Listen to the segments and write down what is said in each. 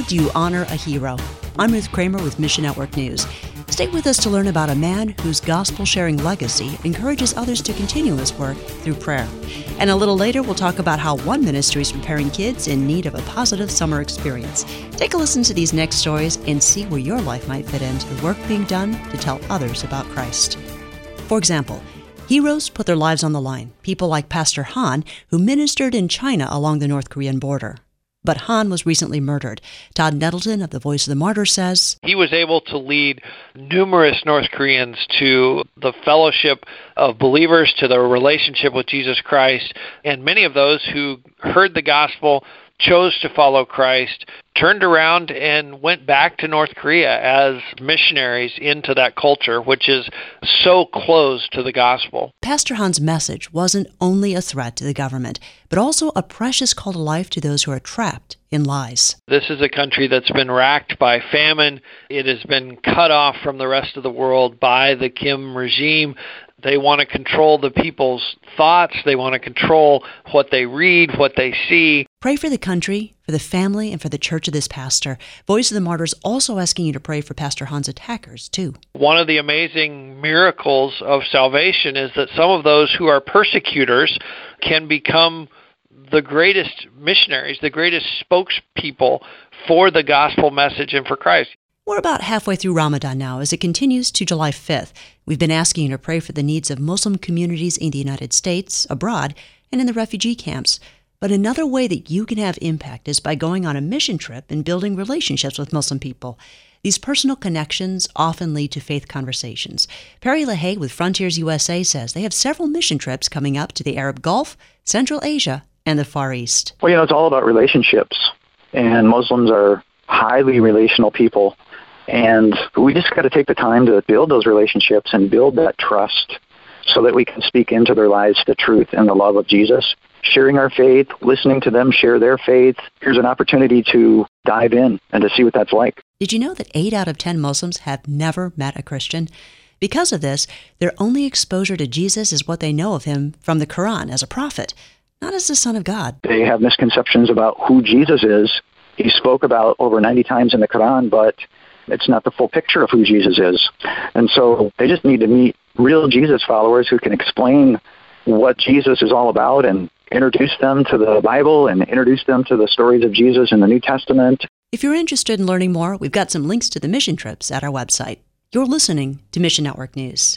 do you honor a hero? I'm Ruth Kramer with Mission Network News. Stay with us to learn about a man whose gospel-sharing legacy encourages others to continue his work through prayer. And a little later, we'll talk about how one ministry is preparing kids in need of a positive summer experience. Take a listen to these next stories and see where your life might fit into the work being done to tell others about Christ. For example, heroes put their lives on the line. People like Pastor Han, who ministered in China along the North Korean border. But Han was recently murdered. Todd Nettleton of the Voice of the Martyrs says, he was able to lead numerous North Koreans to the fellowship of believers, to their relationship with Jesus Christ, and many of those who heard the gospel, chose to follow Christ, turned around and went back to North Korea as missionaries into that culture, which is so close to the gospel. Pastor Han's message wasn't only a threat to the government, but also a precious call to life to those who are trapped in lies. This is a country that's been racked by famine. It has been cut off from the rest of the world by the Kim regime. They want to control the people's thoughts. They want to control what they read, what they see. Pray for the country, for the family, and for the church of this pastor. Voice of the Martyrs also asking you to pray for Pastor Han's attackers, too. One of the amazing miracles of salvation is that some of those who are persecutors can become the greatest missionaries, the greatest spokespeople for the gospel message and for Christ. We're about halfway through Ramadan now as it continues to July 5th. We've been asking you to pray for the needs of Muslim communities in the United States, abroad, and in the refugee camps. But another way that you can have impact is by going on a mission trip and building relationships with Muslim people. These personal connections often lead to faith conversations. Perry LaHaye with Frontiers USA says they have several mission trips coming up to the Arab Gulf, Central Asia, and the Far East. Well, it's all about relationships, and Muslims are highly relational people. And we just got to take the time to build those relationships and build that trust so that we can speak into their lives the truth and the love of Jesus. Sharing our faith, listening to them share their faith. Here's an opportunity to dive in and to see what that's like. Did you know that 8 out of 10 Muslims have never met a Christian? Because of this, their only exposure to Jesus is what they know of him from the Quran as a prophet, not as the Son of God. They have misconceptions about who Jesus is. He spoke about over 90 times in the Quran, but it's not the full picture of who Jesus is. And so they just need to meet real Jesus followers who can explain what Jesus is all about and introduce them to the Bible and introduce them to the stories of Jesus in the New Testament. If you're interested in learning more, we've got some links to the mission trips at our website. You're listening to Mission Network News.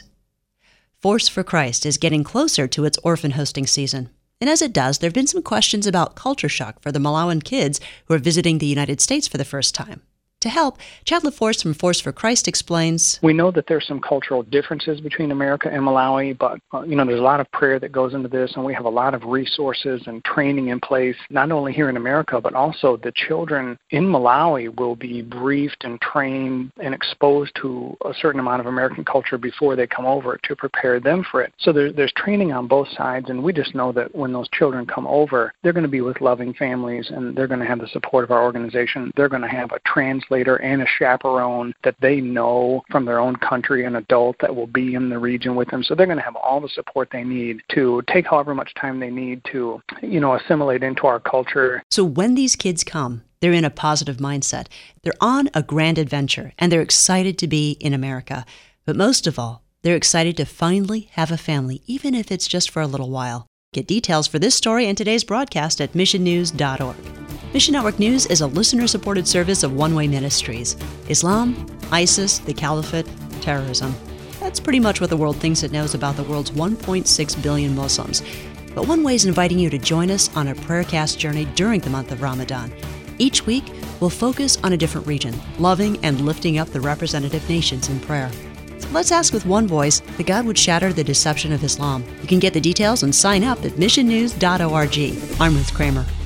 Force for Christ is getting closer to its orphan hosting season. And as it does, there have been some questions about culture shock for the Malawian kids who are visiting the United States for the first time. To help, Chad LaForce from Force for Christ explains, we know that there's some cultural differences between America and Malawi, but there's a lot of prayer that goes into this, and we have a lot of resources and training in place, not only here in America, but also the children in Malawi will be briefed and trained and exposed to a certain amount of American culture before they come over to prepare them for it. So there's training on both sides, and we just know that when those children come over, they're going to be with loving families, and they're going to have the support of our organization. They're going to have a translator and a chaperone that they know from their own country, an adult that will be in the region with them. So they're going to have all the support they need to take however much time they need to, assimilate into our culture. So when these kids come, they're in a positive mindset. They're on a grand adventure, and they're excited to be in America. But most of all, they're excited to finally have a family, even if it's just for a little while. Get details for this story and today's broadcast at missionnews.org. Mission Network News is a listener-supported service of One Way Ministries. Islam, ISIS, the Caliphate, terrorism. That's pretty much what the world thinks it knows about the world's 1.6 billion Muslims. But One Way is inviting you to join us on a prayercast journey during the month of Ramadan. Each week, we'll focus on a different region, loving and lifting up the representative nations in prayer. So let's ask with one voice that God would shatter the deception of Islam. You can get the details and sign up at missionnews.org. I'm Ruth Kramer.